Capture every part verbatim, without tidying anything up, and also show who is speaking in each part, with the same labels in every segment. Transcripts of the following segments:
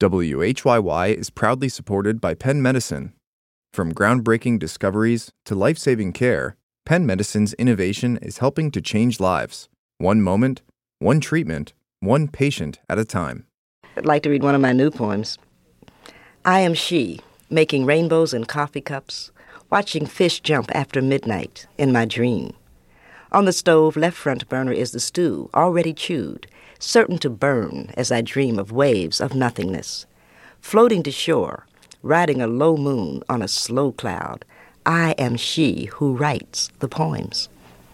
Speaker 1: W H Y Y is proudly supported by Penn Medicine. From groundbreaking discoveries to life-saving care, Penn Medicine's innovation is helping to change lives, one moment, one treatment, one patient at a time.
Speaker 2: I'd like to read one of my new poems. I am she, making rainbows in coffee cups, watching fish jump after midnight in my dream. On the stove left front burner is the stew, already chewed, certain to burn as I dream of waves of nothingness. Floating to shore, riding a low moon on a slow cloud, I am she who writes the poems.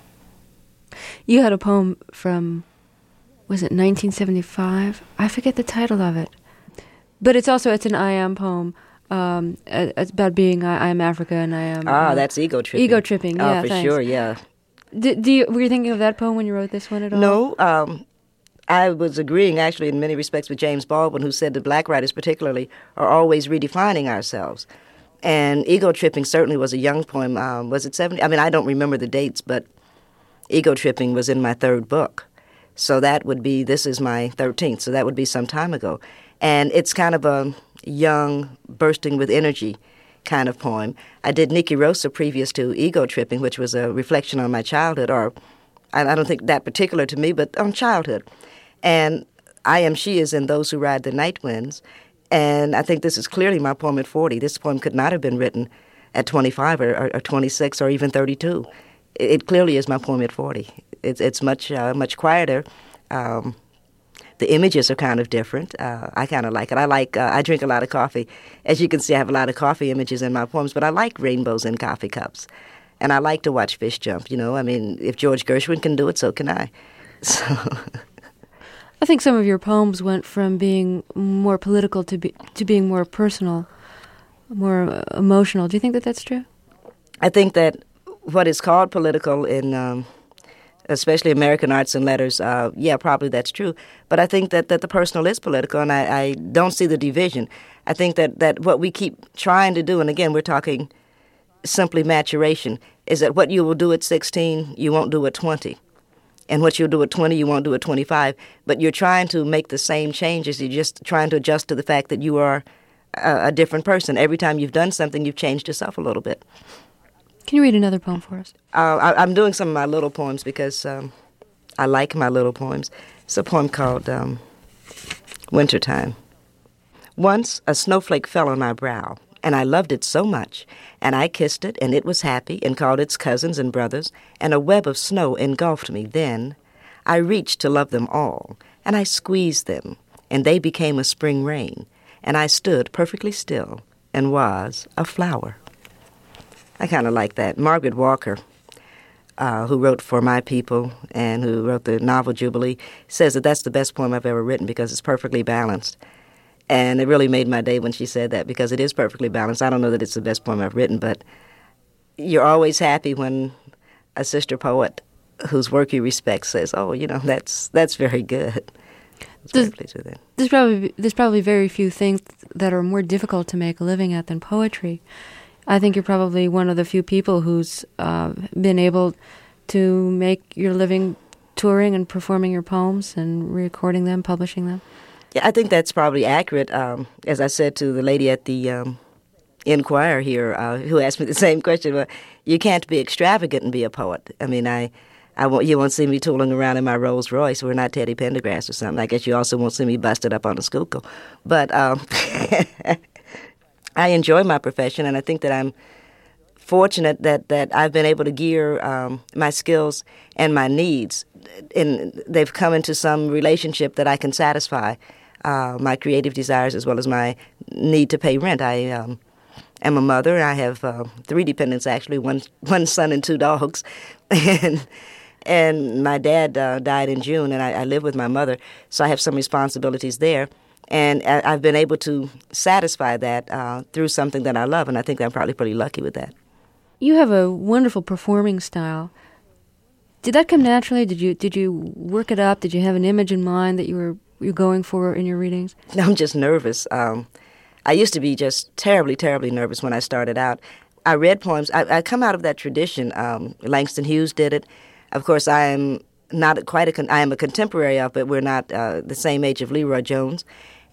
Speaker 3: You had a poem from, was it nineteen seventy-five? I forget the title of it. But it's also, it's an I am poem. Um, it's about being, I, I am Africa and I am...
Speaker 2: Ah,
Speaker 3: uh,
Speaker 2: that's ego tripping.
Speaker 3: Ego tripping, yeah,
Speaker 2: Oh, for
Speaker 3: thanks.
Speaker 2: sure, yeah.
Speaker 3: Do, do you, were you thinking of that poem when you wrote this one at all?
Speaker 2: No, um, I was agreeing actually in many respects with James Baldwin, who said that black writers particularly are always redefining ourselves. And Ego Tripping certainly was a young poem. Um, was it seventy? I mean, I don't remember the dates, but Ego Tripping was in my third book. So that would be, this is my thirteenth, so that would be some time ago. And it's kind of a young, bursting with energy kind of poem. I did Nikki Rosa previous to Ego Tripping, which was a reflection on my childhood, or I, I don't think that particular to me, but on childhood. And I Am She is in Those Who Ride the Night Winds. And I think this is clearly my poem at forty. This poem could not have been written at twenty-five or, or, or twenty-six or even thirty-two. It, it clearly is my poem at forty. It's, it's much, uh, much quieter. Um, the images are kind of different. Uh, I kind of like it. I like, uh, I drink a lot of coffee. As you can see, I have a lot of coffee images in my poems, but I like rainbows in coffee cups. And I like to watch fish jump, you know. I mean, if George Gershwin can do it, so can I. So...
Speaker 3: I think some of your poems went from being more political to be, to being more personal, more uh, emotional. Do you think that that's true?
Speaker 2: I think that what is called political in, um, especially American arts and letters, uh, yeah, probably that's true. But I think that, that the personal is political, and I, I don't see the division. I think that, that what we keep trying to do, and again, we're talking simply maturation, is that what you will do at sixteen, you won't do at twenty. And what you'll do at twenty, you won't do at twenty-five. But you're trying to make the same changes. You're just trying to adjust to the fact that you are a, a different person. Every time you've done something, you've changed yourself a little bit.
Speaker 3: Can you read another poem for us?
Speaker 2: Uh, I, I'm doing some of my little poems because um, I like my little poems. It's a poem called um, Wintertime. Once a snowflake fell on my brow, and I loved it so much, and I kissed it, and it was happy, and called its cousins and brothers, and a web of snow engulfed me. Then I reached to love them all, and I squeezed them, and they became a spring rain, and I stood perfectly still and was a flower. I kind of like that. Margaret Walker, uh, who wrote For My People and who wrote the novel Jubilee, says that that's the best poem I've ever written because it's perfectly balanced. And it really made my day when she said that because it is perfectly balanced. I don't know that it's the best poem I've written, but you're always happy when a sister poet whose work you respect says, oh, you know, that's that's very good.
Speaker 3: There's, there's, probably, there's probably very few things that are more difficult to make a living at than poetry. I think you're probably one of the few people who's uh, been able to make your living touring and performing your poems and recording them, publishing them.
Speaker 2: Yeah, I think that's probably accurate. Um, as I said to the lady at the um, Inquirer here, uh, who asked me the same question, well, you can't be extravagant and be a poet. I mean, I, I won't, you won't see me tooling around in my Rolls Royce. We're not Teddy Pendergrass or something. I guess you also won't see me busted up on a Schuylkill. But um, I enjoy my profession, and I think that I'm fortunate that, that I've been able to gear um, my skills and my needs, and they've come into some relationship that I can satisfy uh, my creative desires as well as my need to pay rent. I um, am a mother. I have uh, three dependents, actually, one one son and two dogs. and and my dad uh, died in June, and I, I live with my mother, so I have some responsibilities there. And I, I've been able to satisfy that uh, through something that I love, and I think I'm probably pretty lucky with that.
Speaker 3: You have a wonderful performing style. Did that come naturally? Did you did you work it up? Did you have an image in mind that you were you going for in your readings?
Speaker 2: I'm just nervous. Um, I used to be just terribly, terribly nervous when I started out. I read poems. I, I come out of that tradition. Um, Langston Hughes did it. Of course, I am not quite a. Con- I am a contemporary of, but we're not uh, the same age of Leroy Jones.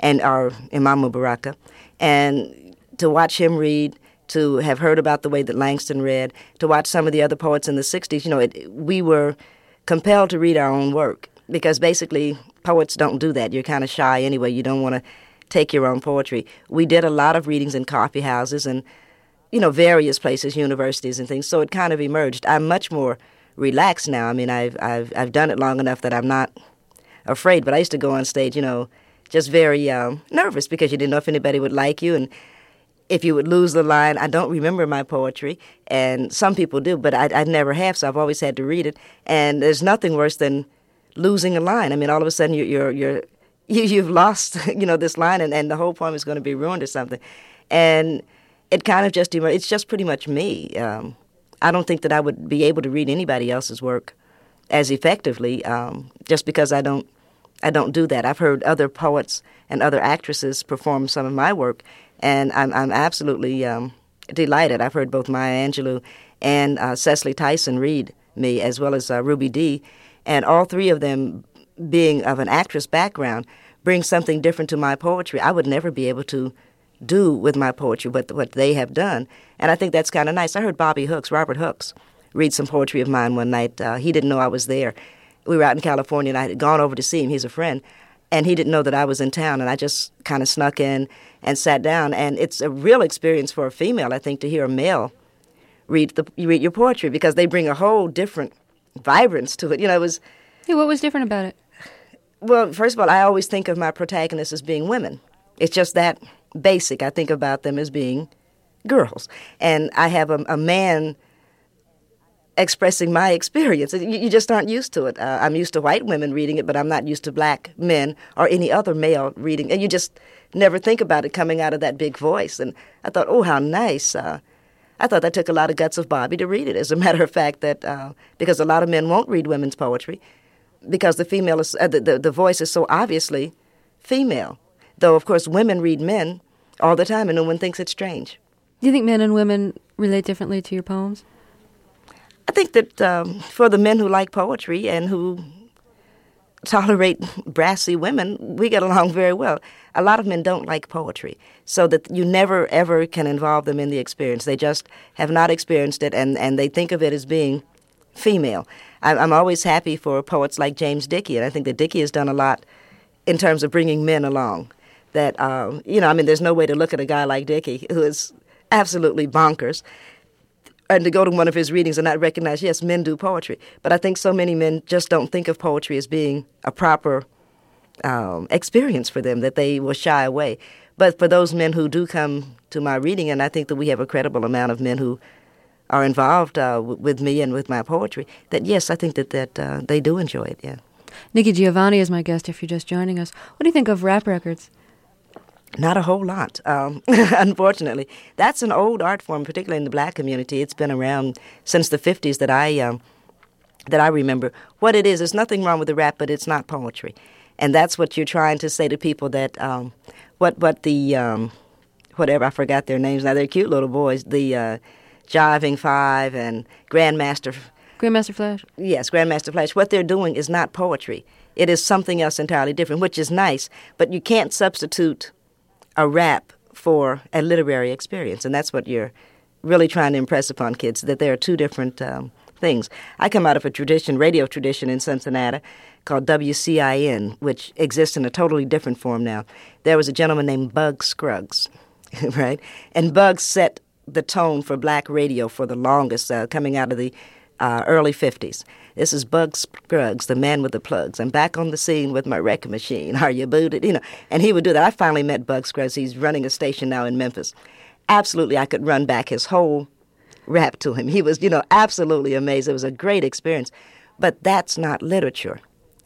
Speaker 2: and or Imam Baraka, and to watch him read, to have heard about the way that Langston read, to watch some of the other poets in the sixties, you know, it, we were compelled to read our own work because basically poets don't do that. You're kind of shy anyway. You don't want to take your own poetry. We did a lot of readings in coffee houses and, you know, various places, universities and things, so it kind of emerged. I'm much more relaxed now. I mean, I've, I've, I've done it long enough that I'm not afraid, but I used to go on stage, you know, just very um, nervous because you didn't know if anybody would like you and if you would lose the line. I don't remember my poetry, and some people do, but I, I never have, so I've always had to read it. And there's nothing worse than losing a line. I mean, all of a sudden you're, you're, you're, you, you've lost, you know, this line, and, and the whole poem is going to be ruined or something. And it kind of just, it's just pretty much me. Um, I don't think that I would be able to read anybody else's work as effectively um, just because I don't I don't do that. I've heard other poets and other actresses perform some of my work, and I'm, I'm absolutely um, delighted. I've heard both Maya Angelou and uh, Cecily Tyson read me, as well as uh, Ruby Dee, and all three of them, being of an actress background, bring something different to my poetry. I would never be able to do with my poetry what, what they have done, and I think that's kind of nice. I heard Bobby Hooks, Robert Hooks, read some poetry of mine one night. Uh, he didn't know I was there. We were out in California, and I had gone over to see him. He's a friend. And he didn't know that I was in town, and I just kind of snuck in and sat down. And it's a real experience for a female, I think, to hear a male read the read your poetry because they bring a whole different vibrance to it. You know, it was...
Speaker 3: Yeah, what was different about it?
Speaker 2: Well, first of all, I always think of my protagonists as being women. It's just that basic. I think about them as being girls. And I have a, a man expressing my experience. You, you just aren't used to it. Uh, I'm used to white women reading it, but I'm not used to black men or any other male reading. And you just never think about it coming out of that big voice. And I thought, oh, how nice. Uh, I thought that took a lot of guts of Bobby to read it. As a matter of fact, that uh, because a lot of men won't read women's poetry because the female is, uh, the, the, the voice is so obviously female. Though, of course, women read men all the time, and no one thinks it's strange.
Speaker 3: Do you think men and women relate differently to your poems?
Speaker 2: I think that um, for the men who like poetry and who tolerate brassy women, we get along very well. A lot of men don't like poetry, so that you never, ever can involve them in the experience. They just have not experienced it, and, and they think of it as being female. I, I'm always happy for poets like James Dickey, and I think that Dickey has done a lot in terms of bringing men along. That, um, you know, I mean, there's no way to look at a guy like Dickey, who is absolutely bonkers, and to go to one of his readings and not recognize, yes, men do poetry. But I think so many men just don't think of poetry as being a proper um, experience for them, that they will shy away. But for those men who do come to my reading, and I think that we have a credible amount of men who are involved uh, w- with me and with my poetry, that yes, I think that, that uh, they do enjoy it, yeah.
Speaker 3: Nikki Giovanni is my guest if you're just joining us. What do you think of rap records?
Speaker 2: Not a whole lot, um, unfortunately. That's an old art form, particularly in the black community. It's been around since the fifties that I um, that I remember. What it is, there's nothing wrong with the rap, but it's not poetry. And that's what you're trying to say to people, that um, what what the, um, whatever, I forgot their names now, they're cute little boys, the uh, Jiving Five and Grandmaster...
Speaker 3: Grandmaster Flash?
Speaker 2: Yes, Grandmaster Flash. What they're doing is not poetry. It is something else entirely different, which is nice, but you can't substitute a rap for a literary experience, and that's what you're really trying to impress upon kids, that there are two different um, things. I come out of a tradition, radio tradition in Cincinnati called W C I N, which exists in a totally different form now. There was a gentleman named Bug Scruggs, right? And Bug set the tone for black radio for the longest, uh, coming out of the uh, early fifties. This is Bug Scruggs, the man with the plugs. I'm back on the scene with my record machine. Are you booted? You know, and he would do that. I finally met Bug Scruggs. He's running a station now in Memphis. Absolutely, I could run back his whole rap to him. He was, you know, absolutely amazed. It was a great experience. But that's not literature.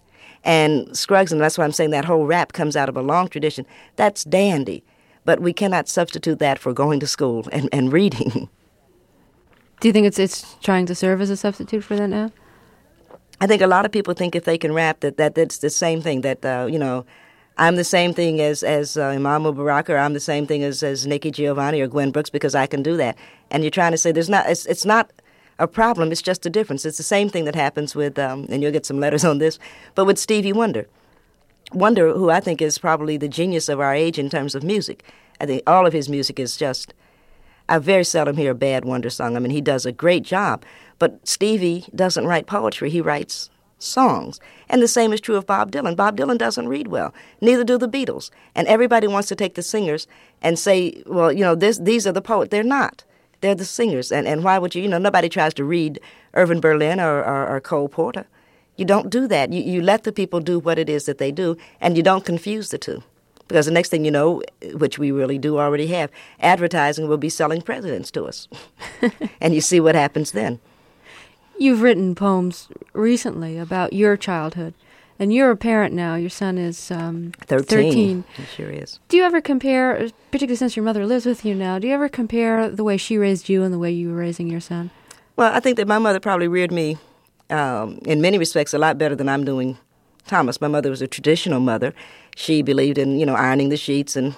Speaker 2: And Scruggs, and that's why I'm saying that whole rap comes out of a long tradition. That's dandy. But we cannot substitute that for going to school and, and reading.
Speaker 3: Do you think it's it's trying to serve as a substitute for that now?
Speaker 2: I think a lot of people think if they can rap that, that that's the same thing, that, uh, you know, I'm the same thing as, as uh, Imam Baraka, or I'm the same thing as, as Nikki Giovanni or Gwen Brooks because I can do that. And you're trying to say there's not, it's, it's not a problem, it's just a difference. It's the same thing that happens with, um, and you'll get some letters on this, but with Stevie Wonder. Wonder, who I think is probably the genius of our age in terms of music. I think all of his music is just, I very seldom hear a bad Wonder song. I mean, he does a great job. But Stevie doesn't write poetry. He writes songs. And the same is true of Bob Dylan. Bob Dylan doesn't read well. Neither do the Beatles. And everybody wants to take the singers and say, well, you know, this, these are the poets. They're not. They're the singers. And, and why would you, you know, nobody tries to read Irving Berlin or, or, or Cole Porter. You don't do that. You, you let the people do what it is that they do, and you don't confuse the two. Because the next thing you know, which we really do already have, advertising will be selling presidents to us. And you see what happens then.
Speaker 3: You've written poems recently about your childhood, and you're a parent now. Your son is um,
Speaker 2: thirteen.
Speaker 3: thirteen.
Speaker 2: He sure is.
Speaker 3: Do you ever compare, particularly since your mother lives with you now, do you ever compare the way she raised you and the way you were raising your son?
Speaker 2: Well, I think that my mother probably reared me, um, in many respects, a lot better than I'm doing Thomas. My mother was a traditional mother. She believed in, you know, ironing the sheets and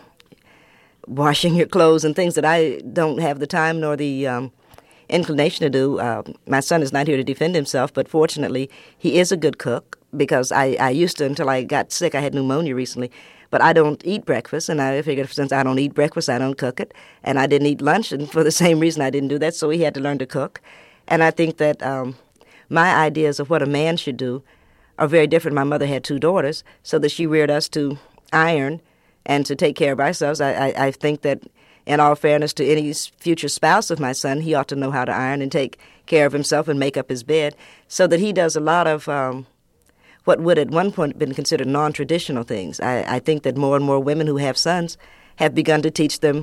Speaker 2: washing your clothes and things that I don't have the time nor the um, inclination to do. Uh, my son is not here to defend himself, but fortunately, he is a good cook because I, I used to, until I got sick, I had pneumonia recently, but I don't eat breakfast, and I figured since I don't eat breakfast, I don't cook it, and I didn't eat lunch, and for the same reason I didn't do that, so he had to learn to cook. And I think that um, my ideas of what a man should do are very different. My mother had two daughters, so that she reared us to iron and to take care of ourselves. I, I, I think that, in all fairness to any future spouse of my son, he ought to know how to iron and take care of himself and make up his bed, so that he does a lot of um, what would at one point have been considered non-traditional things. I, I think that more and more women who have sons have begun to teach them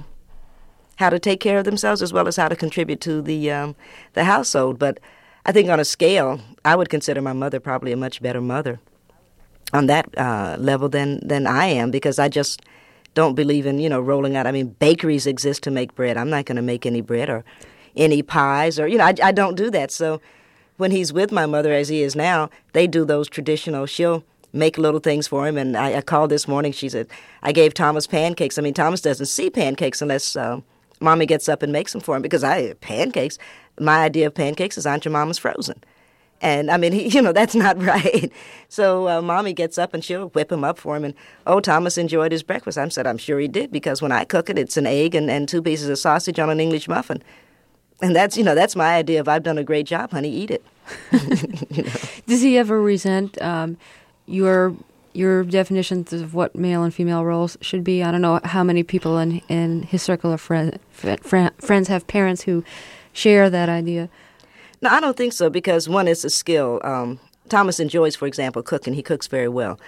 Speaker 2: how to take care of themselves as well as how to contribute to the um, the household. But I think on a scale, I would consider my mother probably a much better mother on that uh, level than, than I am, because I just don't believe in, you know, rolling out. I mean, bakeries exist to make bread. I'm not going to make any bread or any pies or, you know, I, I don't do that. So when he's with my mother, as he is now, they do those traditional, she'll make little things for him. And I, I called this morning, she said, I gave Thomas pancakes. I mean, Thomas doesn't see pancakes unless uh, Mommy gets up and makes them for him, because I, pancakes, my idea of pancakes is Aunt Jemima's frozen. And, I mean, he, you know, that's not right. So uh, Mommy gets up and she'll whip him up for him. And, oh, Thomas enjoyed his breakfast. I said, I'm sure he did, because when I cook it, it's an egg and, and two pieces of sausage on an English muffin. And that's, you know, that's my idea of I've done a great job, honey, eat it. You know?
Speaker 3: Does he ever resent um, your your definitions of what male and female roles should be? I don't know how many people in, in his circle of friend, friend, friends have parents who share that idea.
Speaker 2: No, I don't think so, because one, it's a skill. Um, Thomas enjoys, for example, cooking. He cooks very well.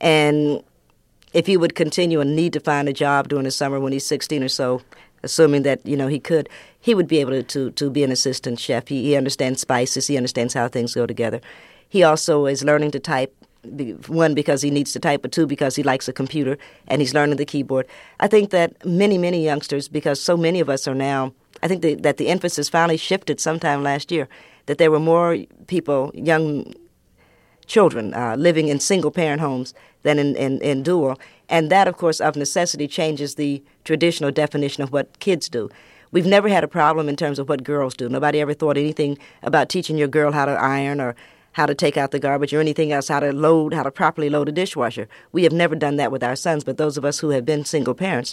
Speaker 2: And if he would continue and need to find a job during the summer when he's sixteen or so, assuming that, you know, he could, he would be able to, to, to be an assistant chef. He, he understands spices. He understands how things go together. He also is learning to type, one, because he needs to type, but two, because he likes a computer, and he's learning the keyboard. I think that many, many youngsters, because so many of us are now, I think the, that the emphasis finally shifted sometime last year, that there were more people, young children, uh, living in single-parent homes than in, in, in dual. And that, of course, of necessity changes the traditional definition of what kids do. We've never had a problem in terms of what girls do. Nobody ever thought anything about teaching your girl how to iron or how to take out the garbage or anything else, how to load, how to properly load a dishwasher. We have never done that with our sons, but those of us who have been single parents,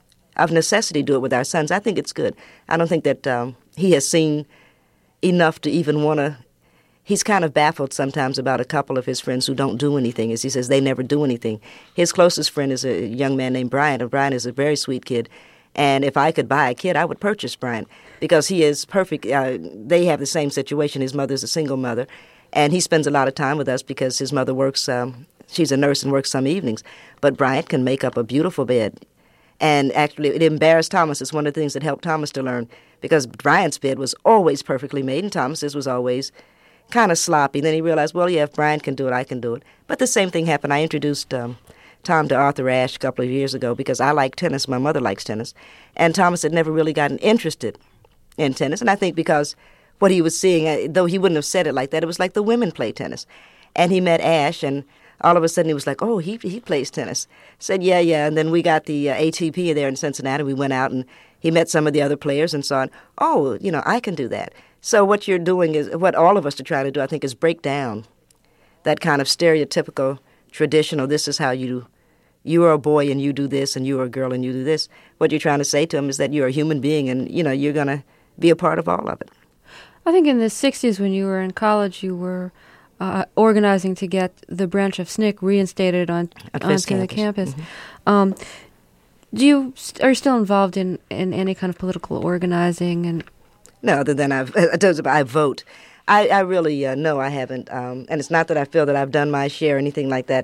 Speaker 2: of necessity, do it with our sons. I think it's good. I don't think that um, he has seen enough to even want to. He's kind of baffled sometimes about a couple of his friends who don't do anything. As he says, they never do anything. His closest friend is a young man named Brian, and Brian is a very sweet kid. And if I could buy a kid, I would purchase Brian, because he is perfect. Uh, they have the same situation. His mother's a single mother, and he spends a lot of time with us because his mother works, um, she's a nurse and works some evenings. But Brian can make up a beautiful bed. And actually, it embarrassed Thomas. It's one of the things that helped Thomas to learn, because Brian's bed was always perfectly made, and Thomas's was always kind of sloppy. Then he realized, well, yeah, if Brian can do it, I can do it. But the same thing happened. I introduced um, Tom to Arthur Ashe a couple of years ago because I like tennis. My mother likes tennis. And Thomas had never really gotten interested in tennis. And I think because what he was seeing, though he wouldn't have said it like that, it was like the women play tennis. And he met Ashe, and all of a sudden he was like, oh, he he plays tennis. Said, yeah, yeah. And then we got the uh, A T P there in Cincinnati. We went out and he met some of the other players and so on. Oh, you know, I can do that. So what you're doing is, what all of us are trying to do, I think, is break down that kind of stereotypical traditional, this is how you, you are a boy and you do this, and you are a girl and you do this. What you're trying to say to them is that you're a human being and, you know, you're going to be a part of all of it.
Speaker 3: I think in the sixties when you were in college, you were uh, organizing to get the branch of S N C C reinstated on
Speaker 2: At
Speaker 3: onto
Speaker 2: Fisk
Speaker 3: the
Speaker 2: campus.
Speaker 3: campus.
Speaker 2: Mm-hmm.
Speaker 3: Um, do you st- are you still involved in, in any kind of political organizing? And
Speaker 2: No, other than I've, in terms of I vote. I, I really, uh, no, I haven't. Um, and it's not that I feel that I've done my share or anything like that.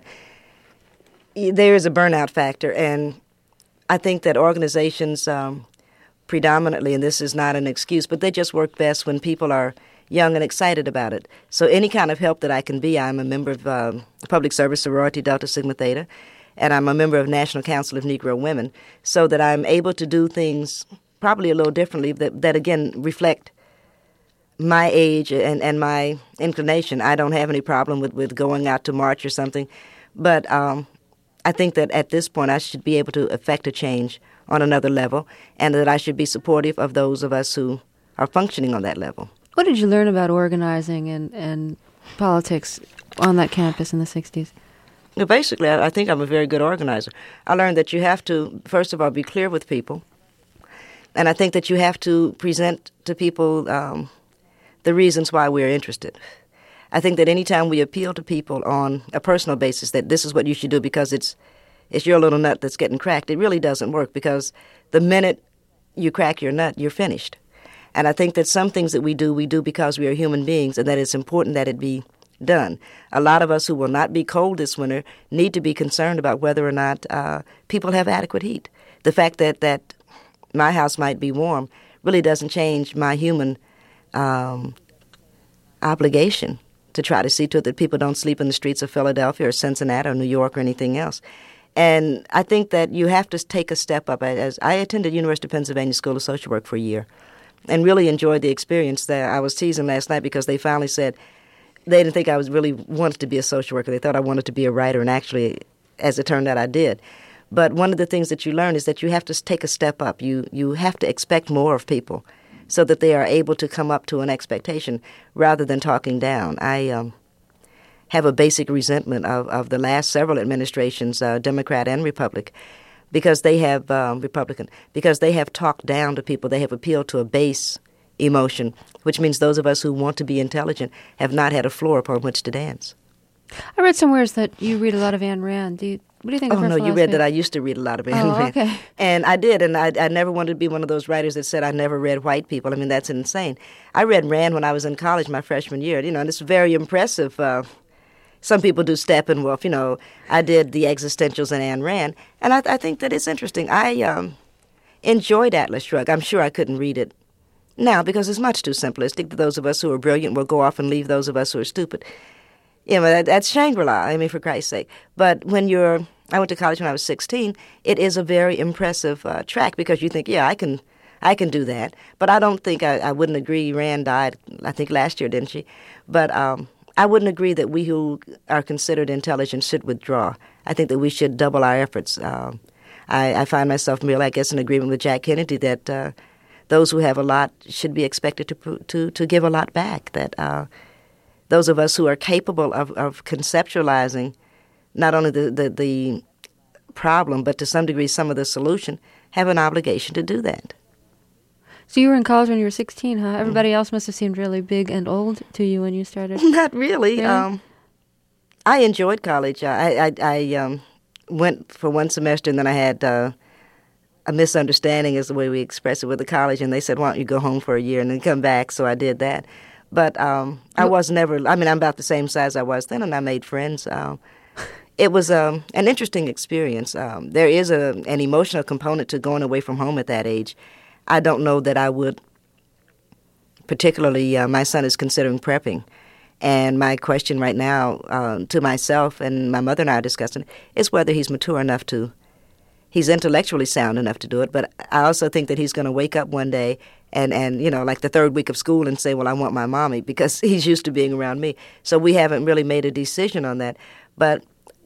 Speaker 2: There is a burnout factor, and I think that organizations um, predominantly, and this is not an excuse, but they just work best when people are young and excited about it. So any kind of help that I can be, I'm a member of um, Public Service Sorority Delta Sigma Theta, and I'm a member of National Council of Negro Women, so that I'm able to do things probably a little differently that, that again, reflect my age and, and my inclination. I don't have any problem with, with going out to march or something, but um, I think that at this point I should be able to effect a change on another level, and that I should be supportive of those of us who are functioning on that level.
Speaker 3: what did you learn about organizing and, and politics on that campus in the sixties?
Speaker 2: Well, basically, I, I think I'm a very good organizer. I learned that you have to, first of all, be clear with people, and I think that you have to present to people um, the reasons why we're interested. I think that anytime we appeal to people on a personal basis that this is what you should do because it's it's your little nut that's getting cracked, it really doesn't work, because the minute you crack your nut, you're finished. And I think that some things that we do, we do because we are human beings, and that it's important that it be done. A lot of us who will not be cold this winter need to be concerned about whether or not uh, people have adequate heat. The fact that, that my house might be warm really doesn't change my human um, obligation to try to see to it that people don't sleep in the streets of Philadelphia or Cincinnati or New York or anything else. And I think that you have to take a step up. As I attended University of Pennsylvania School of Social Work for a year and really enjoyed the experience there. I was teasing last night because they finally said they didn't think I was really wanted to be a social worker. They thought I wanted to be a writer, and actually, as it turned out, I did. But one of the things that you learn is that you have to take a step up. You you have to expect more of people so that they are able to come up to an expectation rather than talking down. I um, have a basic resentment of, of the last several administrations, uh, Democrat and Republican, because they have um, Republican, because they have talked down to people. They have appealed to a base emotion, which means those of us who want to be intelligent have not had a floor upon which to dance.
Speaker 3: I read somewhere that you read a lot of Ayn Rand. Do you, what do you think of
Speaker 2: Oh,
Speaker 3: her
Speaker 2: no, you
Speaker 3: philosophy?
Speaker 2: read that I used to read a lot of Ayn
Speaker 3: Oh,
Speaker 2: Rand.
Speaker 3: okay.
Speaker 2: And I did, and I, I never wanted to be one of those writers that said I never read white people. I mean, that's insane. I read Rand when I was in college my freshman year, you know, and it's very impressive. Uh, some people do Steppenwolf, you know. I did the existentials in Ayn Rand, and I, I think that it's interesting. I um, enjoyed Atlas Shrugged. I'm sure I couldn't read it now because it's much too simplistic. Those of us who are brilliant will go off and leave those of us who are stupid. You know, that, that's Shangri-La, I mean, for Christ's sake. But when you're, I went to college when I was sixteen, it is a very impressive uh, track because you think, yeah, I can I can do that. But I don't think, I, I wouldn't agree, Rand died, I think last year, didn't she? But um, I wouldn't agree that we who are considered intelligent should withdraw. I think that we should double our efforts. Um, I, I find myself really, I guess, in agreement with Jack Kennedy that uh, those who have a lot should be expected to to, to give a lot back, that uh, those of us who are capable of, of conceptualizing not only the, the, the problem, but to some degree some of the solution, have an obligation to do that.
Speaker 3: So you were in college when you were sixteen, huh? Everybody else must have seemed really big and old to you when you started.
Speaker 2: Not really.
Speaker 3: Yeah.
Speaker 2: Um, I enjoyed college. I, I, I um, went for one semester, and then I had uh, a misunderstanding is the way we express it with the college, and they said, why don't you go home for a year and then come back? So I did that. But um, I was never, I mean, I'm about the same size I was then, and I made friends. Um, it was um, an interesting experience. Um, there is a, an emotional component to going away from home at that age. I don't know that I would, particularly uh, my son is considering prepping. And my question right now uh, to myself, and my mother and I are discussing, is whether he's mature enough to, he's intellectually sound enough to do it. But I also think that he's going to wake up one day and, and, you know, like the third week of school and say, well, I want my mommy, because he's used to being around me. So we haven't really made a decision on that. But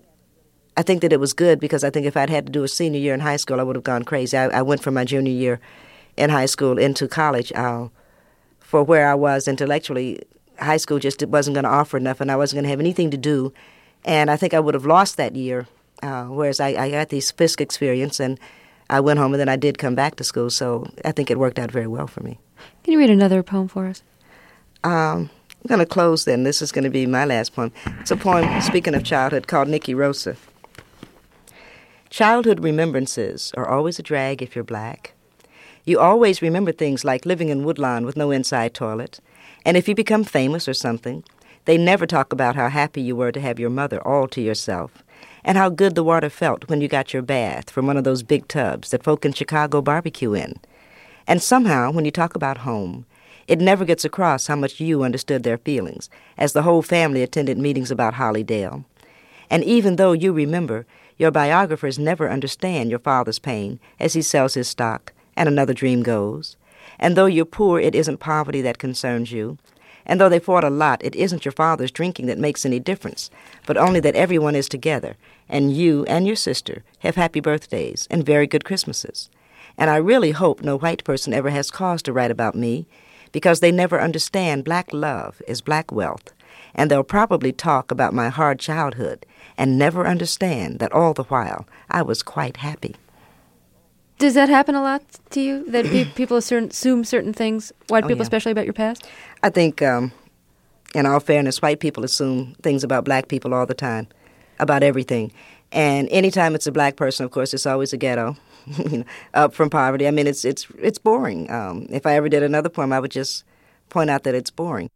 Speaker 2: I think that it was good, because I think if I'd had to do a senior year in high school, I would have gone crazy. I, I went from my junior year in high school into college uh, for where I was intellectually. High school just wasn't going to offer enough, and I wasn't going to have anything to do And I think I would have lost that year, uh, whereas I, I got this Fisk experience, and I went home, and then I did come back to school, so I think it worked out very well for me.
Speaker 3: Can you read another poem for us?
Speaker 2: Um, I'm going to close then. This is going to be my last poem. It's a poem, speaking of childhood, called Nikki Rosa. Childhood remembrances are always a drag if you're black. You always remember things like living in Woodlawn with no inside toilet. And if you become famous or something, they never talk about how happy you were to have your mother all to yourself, and how good the water felt when you got your bath from one of those big tubs that folk in Chicago barbecue in. And somehow, when you talk about home, it never gets across how much you understood their feelings, as the whole family attended meetings about Hollydale. And even though you remember, your biographers never understand your father's pain as he sells his stock and another dream goes. And though you're poor, it isn't poverty that concerns you. And though they fought a lot, it isn't your father's drinking that makes any difference, but only that everyone is together, and you and your sister have happy birthdays and very good Christmases. And I really hope no white person ever has cause to write about me, because they never understand black love is black wealth, and they'll probably talk about my hard childhood and never understand that all the while I was quite happy.
Speaker 3: Does that happen a lot to you, that pe- people assume certain things, white
Speaker 2: Oh,
Speaker 3: people
Speaker 2: yeah.
Speaker 3: especially, about your past?
Speaker 2: I think, um, in all fairness, white people assume things about black people all the time, about everything. And anytime it's a black person, of course, it's always a ghetto, you know, up from poverty. I mean, it's it's it's boring. Um, if I ever did another poem, I would just point out that it's boring.